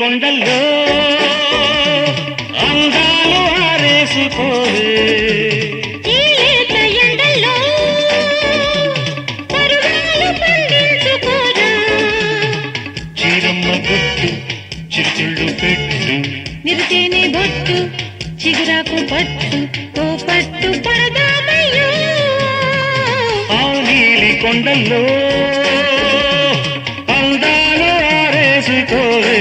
కొండల్లో అందాలు ఆరేసుకోవే చీరమ్మ గుట్టు చిరుతిళ్ళు పెట్టు నిరుతేనే బొట్టు చిగురాకు పట్టు ఓ పట్టు పడదామయ్యో ఆ నీలి కొండల్లో అందాలు ఆరేసుకోవే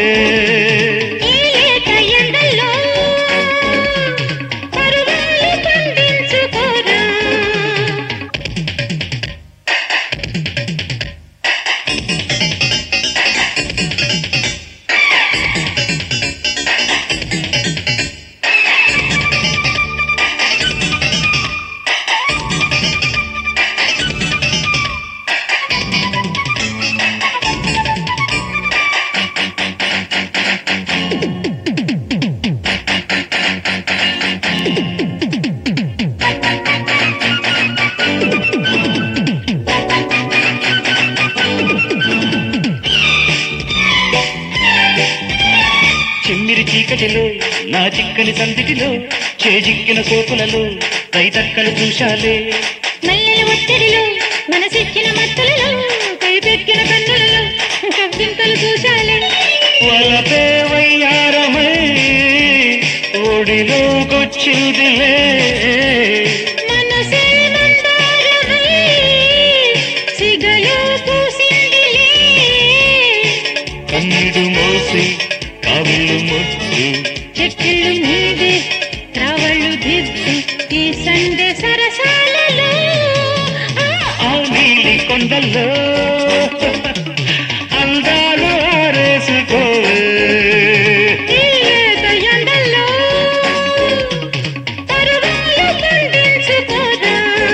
చిమ్మిరి చీకటిలో నా చిక్కని సందిటిలో చేజిక్కిన సోపులలో రైతక్కలు చూశాలే మల్లెల ఒత్తిడిలో మనసిచ్చిన మత్తులలో కైపెక్కిన కన్నులలో కవ్వింతలు చూశాలే వలపే వయ్యారమై ఒడిలోకొచ్చిందిలే మనసే మందారమై సిగలో పూసిందిలే కన్నుడు మోసి కావిళ్ళు ముద్దు చెక్కిళ్ళు నీదే త్రావళ్ళు దిద్దు ఈ సండే సరసాలలో ఆ నీలి కొండల్లో అందాలు ఆరేసుకోవే ఈ లేత ఎండల్లో పరువాలు పండించుకోరా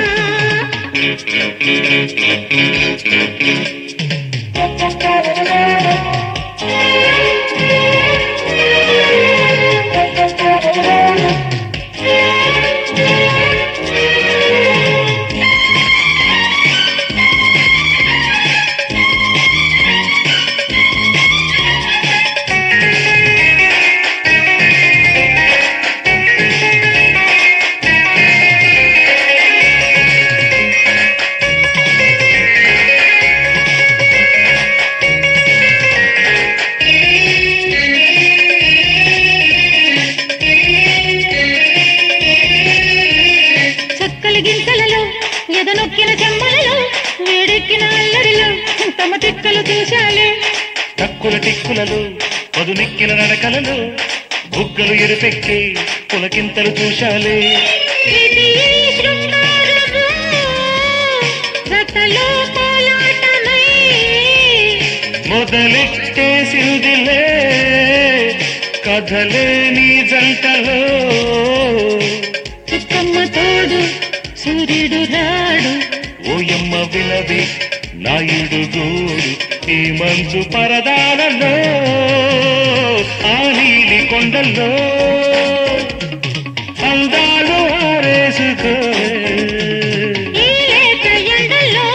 గింతలలో ఎదనొక్కిన చెమ్మలలో వేడెక్కిన అల్లరిలో తమ తిక్కలు చూశాలే తక్కుల టిక్కులలో పదునెక్కిన నడకలలో బుగ్గలు ఎరుపెక్కి పులకింతలు చూశాలే ఇది ఈ శృంగారము జతలో కోలాటమై మొదలెట్టేసిందిలే కథలే నీ జంటలో చుక్కమ్మ తోడు సూర్యుడు రాడు ఓయమ్మ వినది నాయుడు గోడు ఈ మంచు పరదాలలో ఆ నీలి కొండల్లో అందాలు ఆరేసుకోవే ఈ లేత ఎండలో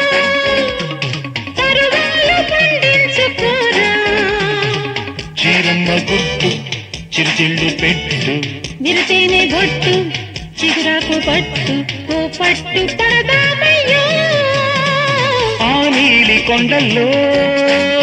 పరువాలు పండించుకోరా చీరమ్మ గుట్టు చిరుతిళ్ళు పెట్టు నిరుతేనే బొట్టు చిగురాకు పట్టు ఓ పట్టు పడదామయ్యో ఆ నీలి కొండల్లో